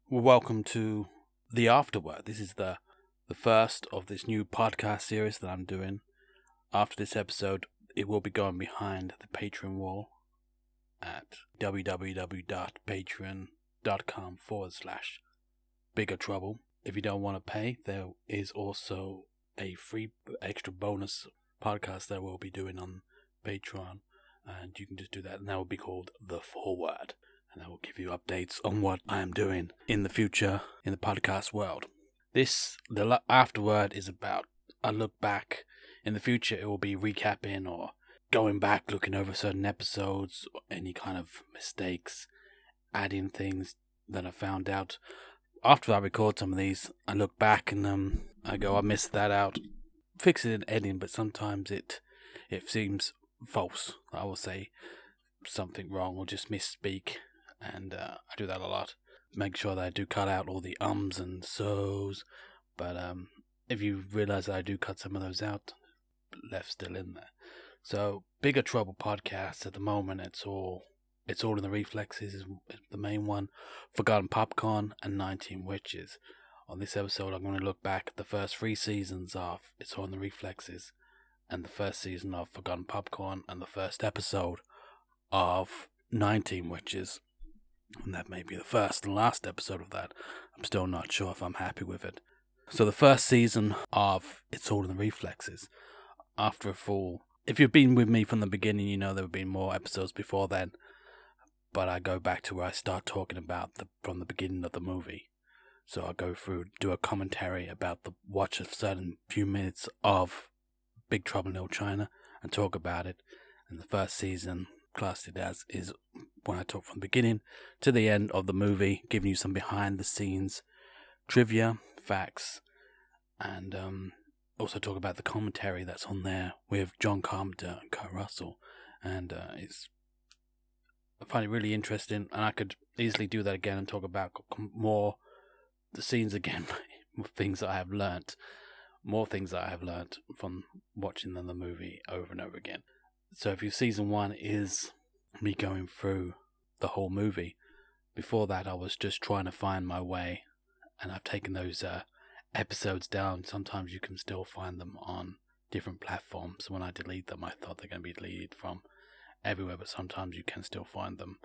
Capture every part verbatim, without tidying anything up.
Well, welcome to the Afterword. This is the the first of this new podcast series that I'm doing. After this episode, it will be going behind the Patreon wall at www.patreon.com forward slash bigger trouble. If you don't want to pay, there is also a free extra bonus podcast that we'll be doing on Patreon, and you can just do that, and that will be called The Forward. And I will give you updates on what I am doing in the future in the podcast world. This, the afterword, is about a look back. In the future, it will be recapping or going back, looking over certain episodes, or any kind of mistakes, adding things that I found out. After I record some of these, I look back and um, I go, I missed that out. Fix it in editing, but sometimes it it seems false. I will say something wrong or just misspeak. And uh, I do that a lot. Make sure that I do cut out all the ums and so's. But um, if you realize that I do cut some of those out, left still in there. So Bigger Trouble podcast at the moment, it's all it's all in the reflexes is the main one. Forgotten Popcorn and nineteen Witches. On this episode, I'm going to look back at the first three seasons of It's All in the Reflexes, and the first season of Forgotten Popcorn, and the first episode of nineteen Witches. And that may be the first and last episode of that. I'm still not sure if I'm happy with it. So the first season of It's All in the Reflexes. After a full... If you've been with me from the beginning, you know there have been more episodes before then. But I go back to where I start talking about the from the beginning of the movie. So I go through, do a commentary about the watch a certain few minutes of Big Trouble in Little China and talk about it. And the first season, classed it as, is when I talk from the beginning to the end of the movie, giving you some behind the scenes trivia, facts, and um, also talk about the commentary that's on there with John Carpenter and Kurt Russell. And uh, it's I find it really interesting, and I could easily do that again and talk about more the scenes again, things that I have learnt, more things that I have learnt from watching the movie over and over again. So if you season one is me going through the whole movie, before that I was just trying to find my way, and I've taken those uh, episodes down. Sometimes you can still find them on different platforms. When I delete them, I thought they're going to be deleted from everywhere, but sometimes you can still find them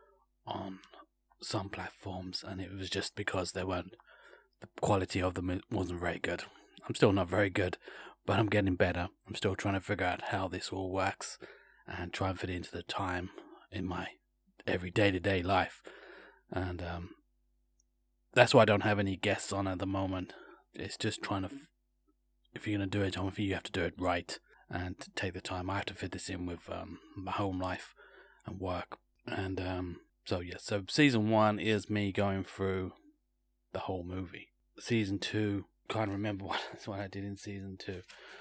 on some platforms, and it was just because they weren't, the quality of them wasn't very good. I'm still not very good, but I'm getting better. I'm still trying to figure out how this all works and try and fit it into the time in my every day-to-day life. And um, that's why I don't have any guests on at the moment. It's just trying to, if you're going to do it, I think you have to do it right and take the time. I have to fit this in with um, my home life and work. And um, so, yeah, so season one is me going through the whole movie. Season two, can't remember what, what I did in season two.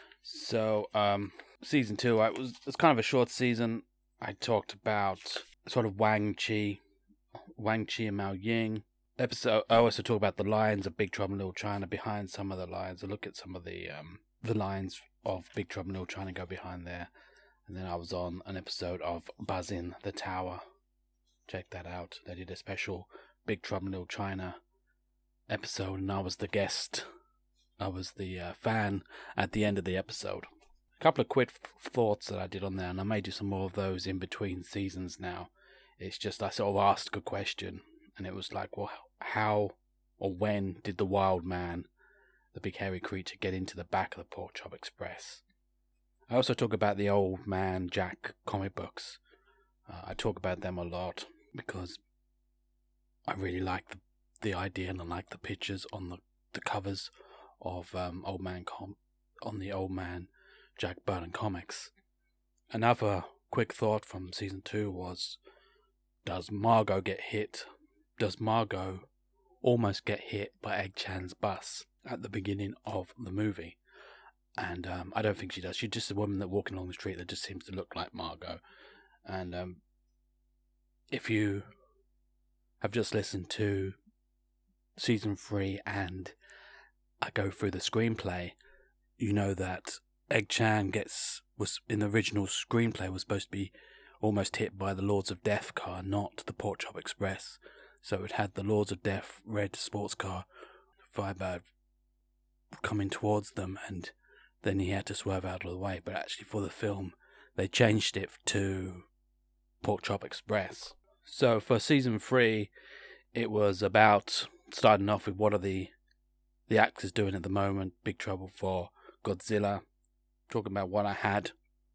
So, um, season two, I was it's kind of a short season. I talked about sort of Wang Chi, Wang Chi and Mao Ying. Episode. I also talk about the lines of Big Trouble in Little China behind some of the lines. I look at some of the um the lines of Big Trouble in Little China go behind there, and then I was on an episode of Buzz in the Tower. Check that out. They did a special Big Trouble in Little China episode, and I was the guest. I was the uh, fan at the end of the episode. A couple of quick thoughts that I did on there, and I may do some more of those in between seasons now. It's just I sort of asked a question, and it was like, well, how or when did the wild man, the big hairy creature, get into the back of the Pork Chop Express? I also talk about the Old Man Jack comic books. Uh, I talk about them a lot because I really like the, the idea and I like the pictures on the, the covers of um, Old Man com- on the Old Man Jack Burton comics. Another quick thought from season two was, does Margot get hit? Does Margot almost get hit by Egg Chan's bus at the beginning of the movie? And um, I don't think she does. She's just a woman that walking along the street that just seems to look like Margot. And um, if you have just listened to season three and I go through the screenplay, you know that Egg Chan gets was in the original screenplay was supposed to be almost hit by the Lords of Death car, not the Pork Chop Express. So it had the Lords of Death red sports car, Firebird coming towards them, and then he had to swerve out of the way. But actually for the film, they changed it to Pork Chop Express. So for season three, it was about starting off with what are the the actors doing at the moment. Big Trouble for Godzilla. Talking about what I had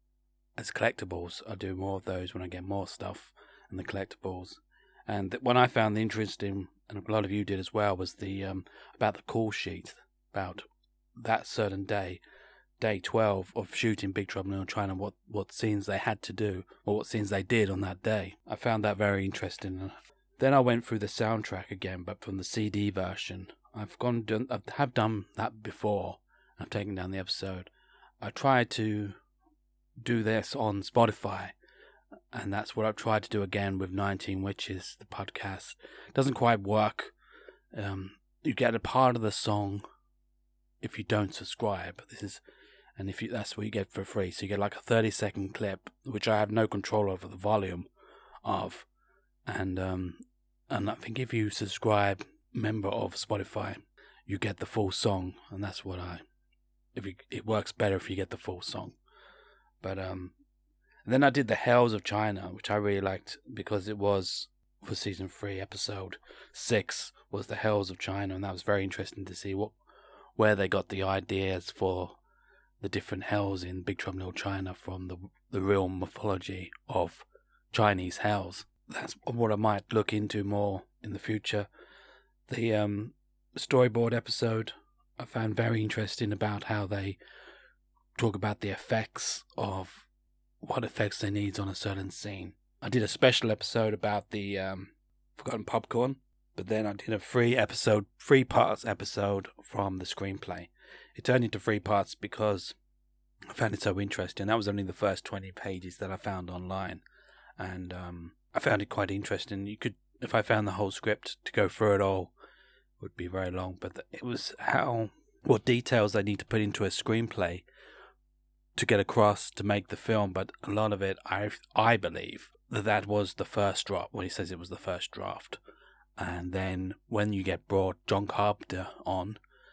as collectibles. I'll do more of those when I get more stuff and the collectibles. And what I found interesting, and a lot of you did as well, was the um, about the call sheet, about that certain day, day twelve of shooting Big Trouble in Little China, what, what scenes they had to do, or what scenes they did on that day. I found that very interesting. Then I went through the soundtrack again, but from the C D version. I've gone done, I have done that before. I've taken down the episode. I tried to do this on Spotify, and that's what I've tried to do again with nineteen Witches, the podcast. It doesn't quite work. Um, you get a part of the song if you don't subscribe. This is, and if you that's what you get for free. So you get like a thirty second clip, which I have no control over the volume of, and um, and I think if you subscribe, member of Spotify, you get the full song, and that's what I. If you, it works better if you get the full song, but um, then I did the Hells of China, which I really liked because it was for season three, episode six was the Hells of China, and that was very interesting to see what where they got the ideas for the different hells in Big Trouble in Little China from the the real mythology of Chinese hells. That's what I might look into more in the future. The um, storyboard episode I found very interesting about how they talk about the effects of what effects they need on a certain scene. I did a special episode about the um, Forgotten Popcorn, but then I did a free episode, three parts episode from the screenplay. It turned into three parts because I found it so interesting. That was only the first twenty pages that I found online, and um, I found it quite interesting. You could, if I found the whole script to go through it all, would be very long, but it was how what details they need to put into a screenplay to get across to make the film. But a lot of it, I I believe that that was the first draft. When he says it was the first draft, and then when you get brought John Carpenter on,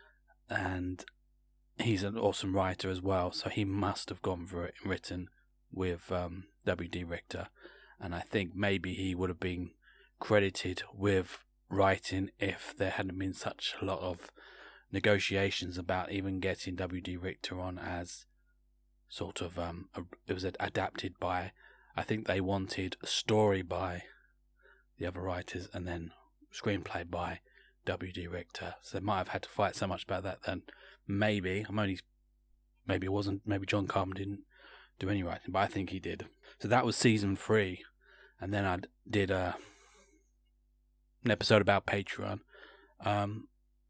and he's an awesome writer as well, so he must have gone through it and written with um, W D Richter, and I think maybe he would have been credited with writing if there hadn't been such a lot of negotiations about even getting W D Richter on as sort of um a, it was adapted by, I think they wanted a story by the other writers and then screenplay by W D Richter, so they might have had to fight so much about that. Then maybe I'm only maybe it wasn't maybe John Carpenter didn't do any writing, but I think he did. So that was season three, and then I did a an episode about Patreon. Um,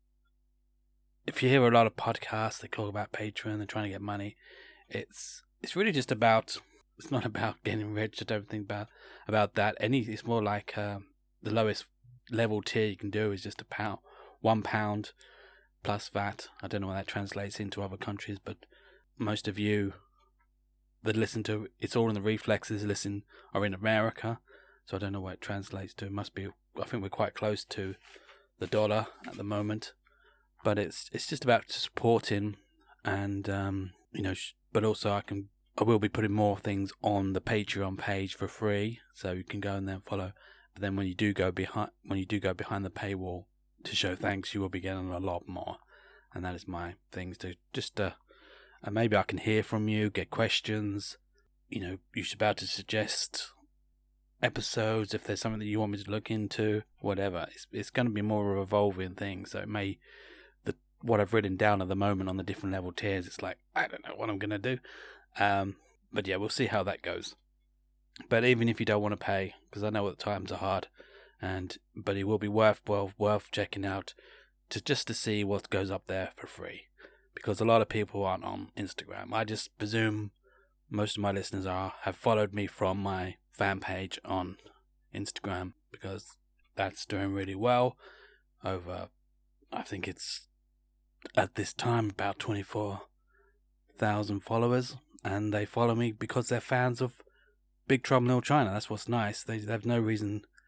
if you hear a lot of podcasts, they talk about Patreon, they're trying to get money. It's it's really just about, it's not about getting rich. I don't think about about that. Any, it's more like uh, the lowest level tier you can do is just a pound, one pound plus V A T. I don't know what that translates into other countries, but most of you that listen to It's All in the Reflexes listen are in America, so I don't know what it translates to. It must be, I think we're quite close to the dollar at the moment, but it's it's just about supporting, and um, you know, sh- but also I can I will be putting more things on the Patreon page for free, so you can go and then follow. But then when you do go behind when you do go behind the paywall to show thanks, you will be getting a lot more, and that is my things to just uh, and maybe I can hear from you, get questions. You know, you should be able to suggest episodes if there's something that you want me to look into, whatever. It's it's going to be more of a evolving thing, so it may the what I've written down at the moment on the different level tiers, it's like I don't know what I'm going to do, um but yeah, we'll see how that goes. But even if you don't want to pay, because I know that times are hard, and but it will be worth well worth checking out to just to see what goes up there for free, because a lot of people aren't on Instagram. I just presume most of my listeners are have followed me from my fan page on Instagram, because that's doing really well. Over, I think it's at this time about twenty-four thousand followers, and they follow me because they're fans of Big Trouble in Little China. That's what's nice. They have no reason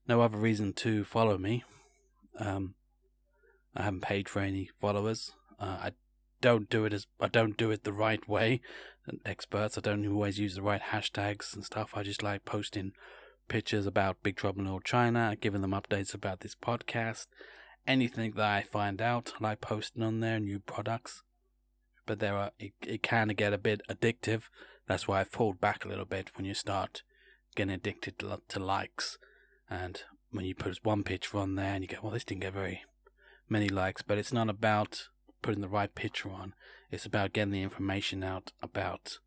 no other reason to follow me. Um, I haven't paid for any followers. Uh, I don't do it as I don't do it the right way. Experts, I don't always use the right hashtags and stuff. I just like posting pictures about Big Trouble in Little China, giving them updates about this podcast. Anything that I find out, I like posting on there, new products. But there are it, it can get a bit addictive. That's why I've pulled back a little bit when you start getting addicted to, to likes. And when you put one picture on there and you go, well, this didn't get very many likes. But it's not about putting the right picture on. It's about getting the information out about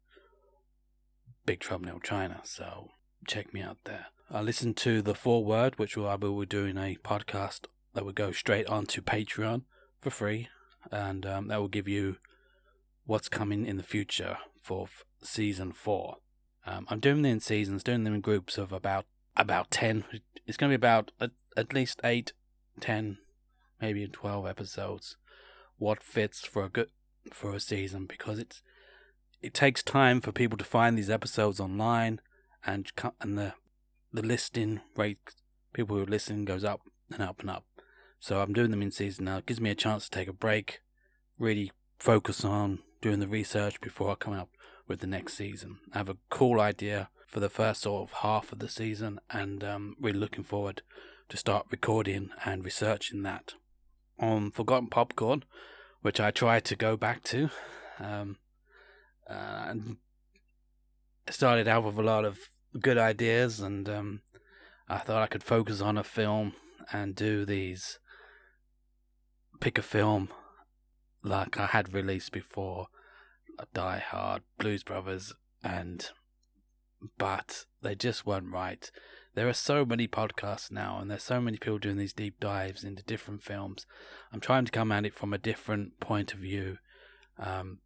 Big Trouble in Little China. So check me out there. I listened to the foreword, which I will be doing a podcast that will go straight onto Patreon for free. And um, that will give you what's coming in the future for f- season four. Um, I'm doing them in seasons, doing them in groups of about about ten. It's going to be about at, at least eight, ten, maybe twelve episodes. What fits for a good for a season, because it's it takes time for people to find these episodes online, and and the the listing rate, people who are listening, goes up and up and up. So I'm doing them in season now. It gives me a chance to take a break, really focus on doing the research before I come up with the next season. I have a cool idea for the first sort of half of the season, and um, really looking forward to start recording and researching that. On Forgotten Popcorn, which I tried to go back to, um, uh, and started out with a lot of good ideas, and um, I thought I could focus on a film and do these, pick a film like I had released before, Die Hard, Blues Brothers, and but they just weren't right. There are so many podcasts now, and there's so many people doing these deep dives into different films. I'm trying to come at it from a different point of view. Um,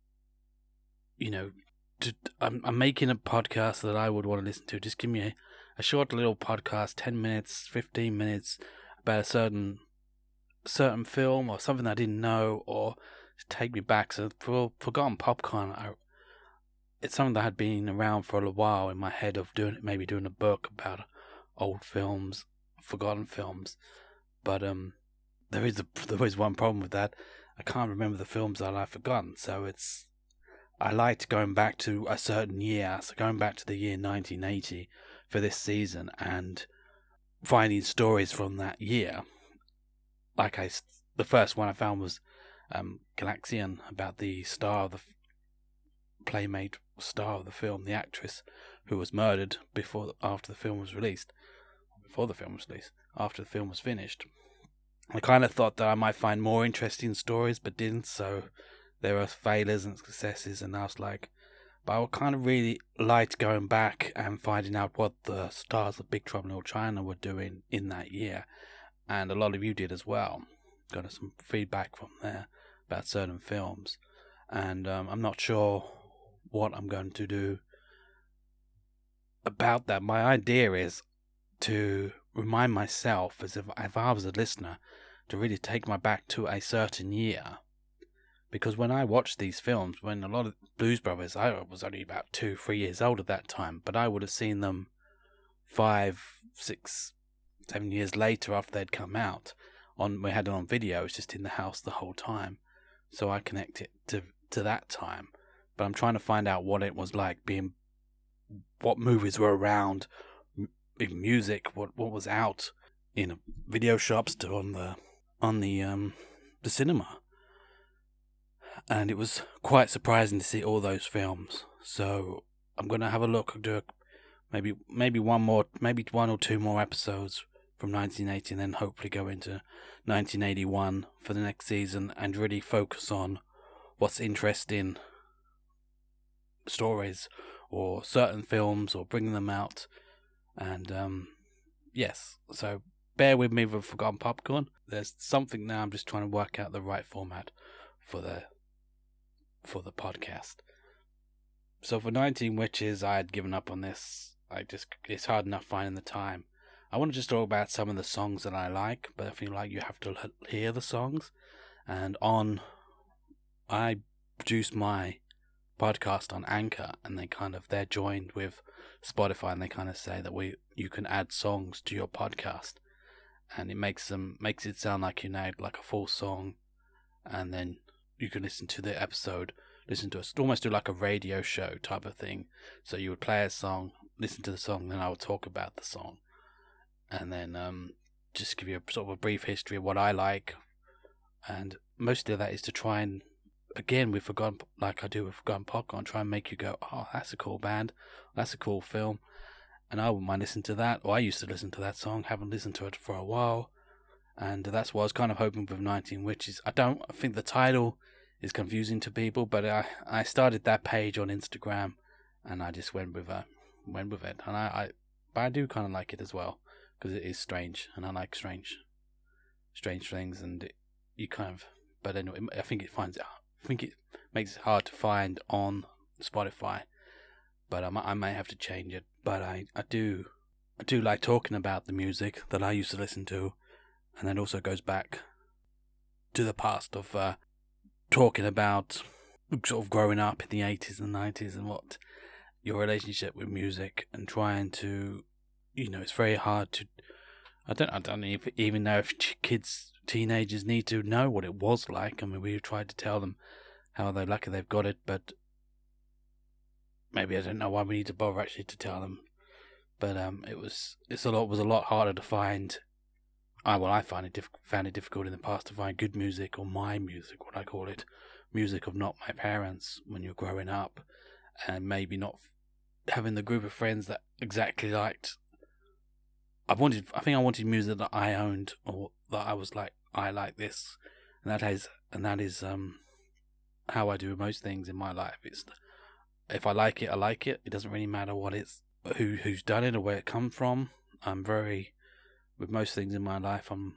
you know, to, I'm, I'm making a podcast that I would want to listen to. Just give me a, a short little podcast, ten minutes, fifteen minutes, about a certain certain film or something I didn't know, or take me back. So for Forgotten Popcorn, I, it's something that had been around for a while in my head, of doing maybe doing a book about old films, forgotten films. But um, there is a, there is one problem with that. I can't remember the films that I've forgotten. So it's I liked going back to a certain year, so going back to the year nineteen eighty for this season and finding stories from that year. Like I, the first one I found was um, Galaxian, about the star of the playmate star of the film, the actress who was murdered before after the film was released, before the film was released, after the film was finished. I kind of thought that I might find more interesting stories, but didn't. So there are failures and successes, and I was like, but I kind of really liked going back and finding out what the stars of Big Trouble in Little China were doing in that year. And a lot of you did as well. Got some feedback from there about certain films. And um, I'm not sure what I'm going to do about that. My idea is to remind myself, as if, if I was a listener, to really take my back to a certain year. Because when I watched these films, when a lot of Blues Brothers, I was only about two, three years old at that time, but I would have seen them five, six, seven years later after they'd come out. On we had it on video. It was just in the house the whole time, so I connect it to to that time. But I'm trying to find out what it was like being, what movies were around, in music, what what was out in video shops to on the on the um the cinema. And it was quite surprising to see all those films. So I'm gonna have a look, do a, maybe maybe one more, maybe one or two more episodes from nineteen eighty, and then hopefully go into nineteen eighty-one for the next season, and really focus on what's interesting stories or certain films, or bringing them out. And um, yes, so bear with me with Forgotten Popcorn. There's something now. I'm just trying to work out the right format for the for the podcast. So for nineteen Witches, I had given up on this. I just it's hard enough finding the time. I want to just talk about some of the songs that I like, but I feel like you have to hear the songs. And on, I produce my podcast on Anchor, and they kind of they're joined with Spotify, and they kind of say that we you can add songs to your podcast. and it makes them makes it sound like you know like a full song, and then you can listen to the episode, listen to it, almost do like a radio show type of thing. So you would play a song, listen to the song, then I would talk about the song, and then um, just give you a sort of a brief history of what I like, and mostly that is to try and, again, with Forgotten, like I do with Forgotten Popcorn, try and make you go, oh, that's a cool band, that's a cool film, and I wouldn't mind listening to that. Or I used to listen to that song, haven't listened to it for a while, and that's what I was kind of hoping with nineteen Witches. I don't I think the title is confusing to people, but I, I started that page on Instagram, and I just went with uh, went with it, and I, I but I do kind of like it as well, because it is strange, and I like strange strange things, and it, you kind of, but anyway, I think it finds it I think it makes it hard to find on Spotify, but I might, I may have to change it. But I, I do I do like talking about the music that I used to listen to, and that also goes back to the past of uh, talking about sort of growing up in the eighties and nineties and what your relationship with music, and trying to, you know, it's very hard to, I don't I don't even know if kids, teenagers need to know what it was like. I mean, we've tried to tell them how they're lucky they've got it, but maybe I don't know why we need to bother actually to tell them. But um, it was it's a lot was a lot harder to find. I well, I find it diff- found it difficult in the past to find good music, or my music, what I call it, music of not my parents, when you're growing up, and maybe not f- having the group of friends that exactly liked. I wanted, I think I wanted music that I owned, or that I was like, I like this, and that is, and that is um, how I do most things in my life. It's, if I like it, I like it. It doesn't really matter what it's, who who's done it or where it comes from. I'm very, with most things in my life, I'm,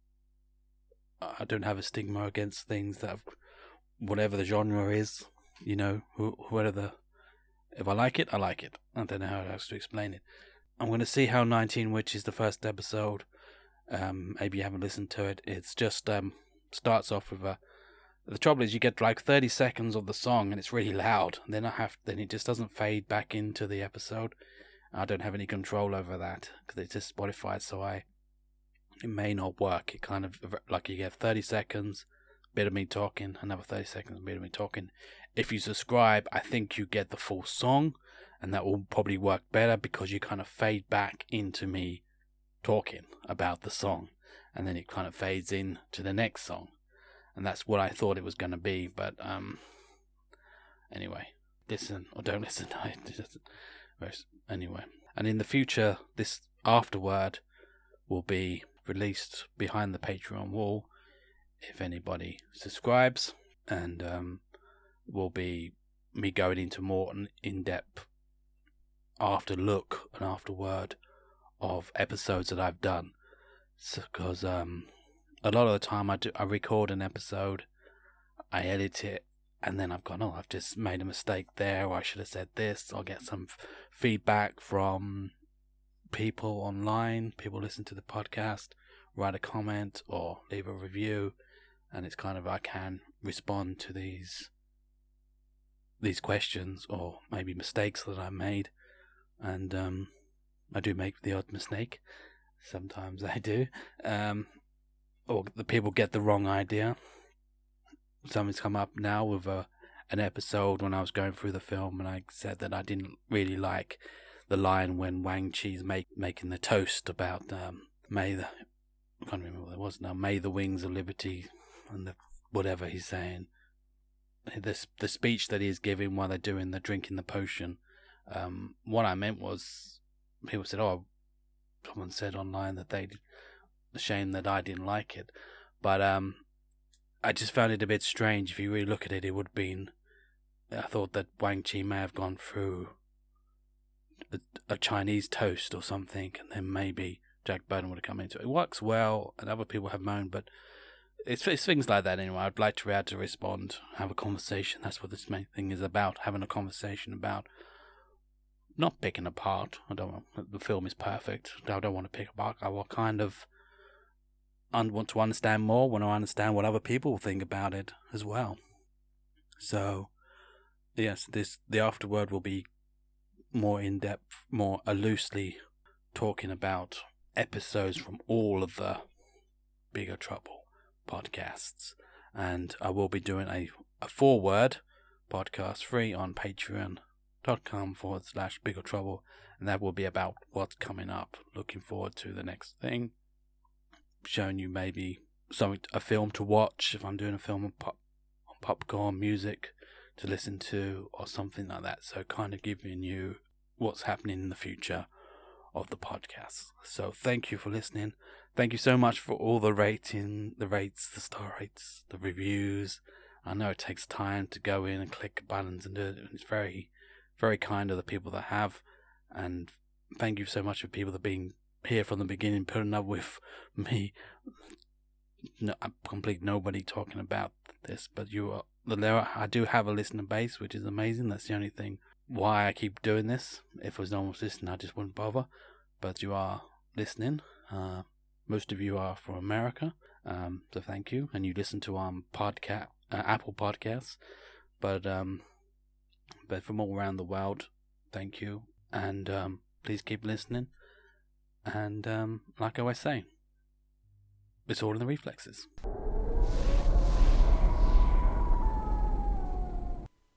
I don't have a stigma against things that have, whatever the genre is, you know, wh- whatever the, if I like it, I like it. I don't know how else to explain it. I'm going to see how nineteen Witches, the first episode, um, maybe you haven't listened to it. It's just, um, starts off with a, the trouble is you get like thirty seconds of the song and it's really loud. And then I have, then it just doesn't fade back into the episode. I don't have any control over that because it's just Spotify, so I, it may not work. It kind of, like you get thirty seconds, bit of me talking, another thirty seconds, bit of me talking. If you subscribe, I think you get the full song, and that will probably work better because you kind of fade back into me talking about the song, and then it kind of fades in to the next song. And that's what I thought it was going to be, but um, anyway, listen or don't listen. Anyway, and in the future, this afterword will be released behind the Patreon wall if anybody subscribes, and um, will be me going into more in-depth after look and afterword of episodes that I've done, because so, um, a lot of the time I do I record an episode, I edit it, and then I've gone, oh, I've just made a mistake there, or I should have said this. I'll get some f- feedback from people online, people listen to the podcast, write a comment or leave a review, and it's kind of, I can respond to these these questions or maybe mistakes that I made. And um, I do make the odd mistake. Sometimes I do. Um, or the people get the wrong idea. Something's come up now with a, an episode when I was going through the film, and I said that I didn't really like the line when Wang Chi's make, making the toast about um, May the, I can't remember what it was now, May the Wings of Liberty, and the, whatever he's saying. The, the speech that he's giving while they're doing the drinking the potion. Um, what I meant was, people said, oh, someone said online that they, shame that I didn't like it. But um, I just found it a bit strange. If you really look at it, it would have been, I thought that Wang Chi may have gone through a, a Chinese toast or something, and then maybe Jack Burton would have come into it. It works well, and other people have moaned, but it's, it's things like that anyway. I'd like to be able to respond, have a conversation. That's what this main thing is about, having a conversation about, not picking apart. I don't want, the film is perfect. I don't want to pick apart. I will kind of un- want to understand more when I understand what other people think about it as well. So, yes, this the afterword will be more in depth, more uh, loosely talking about episodes from all of the Bigger Trouble podcasts. And I will be doing a, a forward podcast free on patreon.com forward slash Bigger Trouble. And that will be about what's coming up. Looking forward to the next thing. Showing you maybe something, a film to watch if I'm doing a film on, pop, on popcorn, music to listen to, or something like that. So kind of giving you what's happening in the future of the podcast. So thank you for listening. Thank you so much for all the rating, the rates, the star rates, the reviews. I know it takes time to go in and click buttons and do it. And it's very, very kind of the people that have. And thank you so much for people that being here from the beginning, putting up with me. No, complete nobody talking about this, but you are. There, I do have a listener base, which is amazing. That's the only thing why I keep doing this. If there was no one listening, I just wouldn't bother. But you are listening. Uh, most of you are from America, um, so thank you. And you listen to um podcast, uh, Apple Podcasts, but um, but from all around the world, thank you. And um, please keep listening. And um, like I always say, it's all in the reflexes.